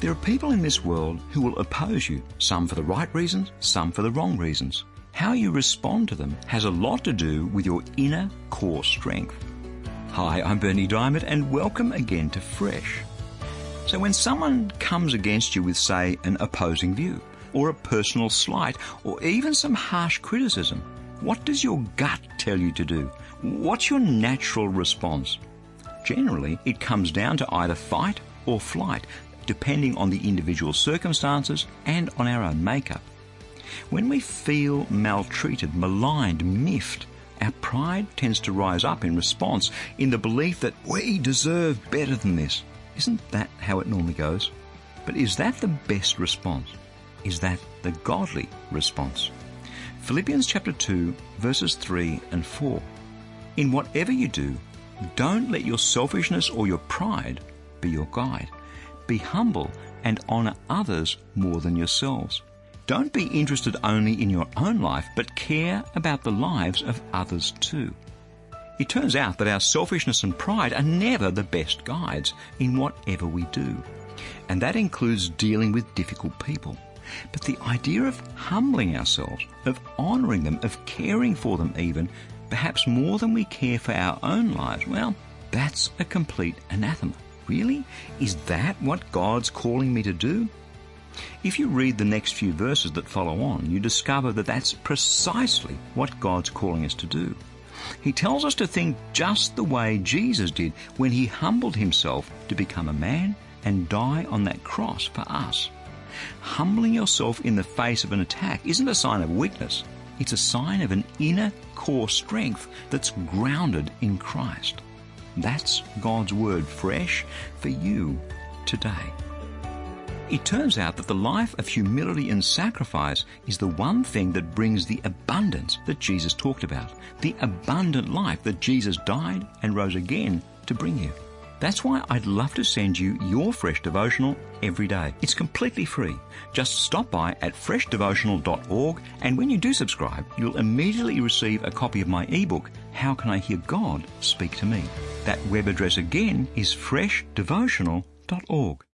There are people in this world who will oppose you, some for the right reasons, some for the wrong reasons. How you respond to them has a lot to do with your inner core strength. Hi, I'm Berni Dymet, and welcome again to Fresh. So when someone comes against you with, say, an opposing view, or a personal slight, or even some harsh criticism, what does your gut tell you to do? What's your natural response? Generally, it comes down to either fight or flight, depending on the individual circumstances and on our own makeup. When we feel maltreated, maligned, miffed, our pride tends to rise up in response in the belief that we deserve better than this. Isn't that how it normally goes? But is that the best response? Is that the godly response? Philippians chapter 2, verses 3 and 4. In whatever you do, don't let your selfishness or your pride be your guide. Be humble and honour others more than yourselves. Don't be interested only in your own life, but care about the lives of others too. It turns out that our selfishness and pride are never the best guides in whatever we do. And that includes dealing with difficult people. But the idea of humbling ourselves, of honouring them, of caring for them even, perhaps more than we care for our own lives, well, that's a complete anathema. Really? Is that what God's calling me to do? If you read the next few verses that follow on, you discover that that's precisely what God's calling us to do. He tells us to think just the way Jesus did when he humbled himself to become a man and die on that cross for us. Humbling yourself in the face of an attack isn't a sign of weakness. It's a sign of an inner core strength that's grounded in Christ. That's God's word fresh for you today. It turns out that the life of humility and sacrifice is the one thing that brings the abundance that Jesus talked about, the abundant life that Jesus died and rose again to bring you. That's why I'd love to send you your Fresh Devotional every day. It's completely free. Just stop by at freshdevotional.org, and when you do subscribe, you'll immediately receive a copy of my ebook, How Can I Hear God Speak to Me? That web address again is freshdevotional.org.